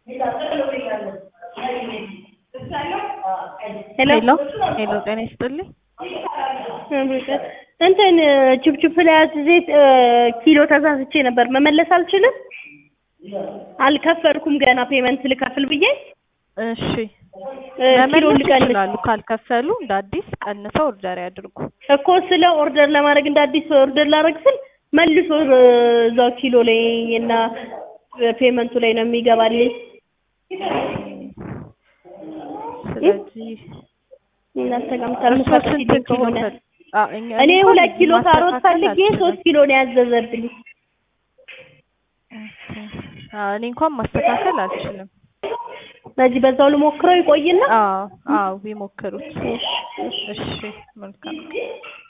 ሄሎ ሄሎ ጤና ይስጥልኝ። እንትን ችብችብ ላይ ዘይት ኪሎ ተሳስቼ ነበር መመለስ አልችልም። አልከፈልኩም ገና ፔመንት ልከፍል ብዬ። እሺ ኪሎ መመለስ ልቀንስ ይችላሉ። ካልከፈሉ እንደ አዲስ ቀንሰው ኦርደር ያድርጉ። እኮ ስለ ኦርደር ለማድረግ እንደ አዲስ ኦርደር ላደርግ ስል መልሶ እዛው ኪሎ ላይ እና ፔመንቱ ላይ ነው የሚገባልኝ። ስለዚህ እናንተ ጋር የምታመሳስሉት ከሆነ እኔ እንኳን 2 ኪሎ ካሮት ፈልጌ አልችልም። 3 ኪሎ ነው ያዘዘብኝ። እኔ እንኳን ማስተካከል አልችልም። ስለዚህ በዛው ልሞክረው ይቆይና አዎ ይሞክሩት። እሺ እሺ መልካም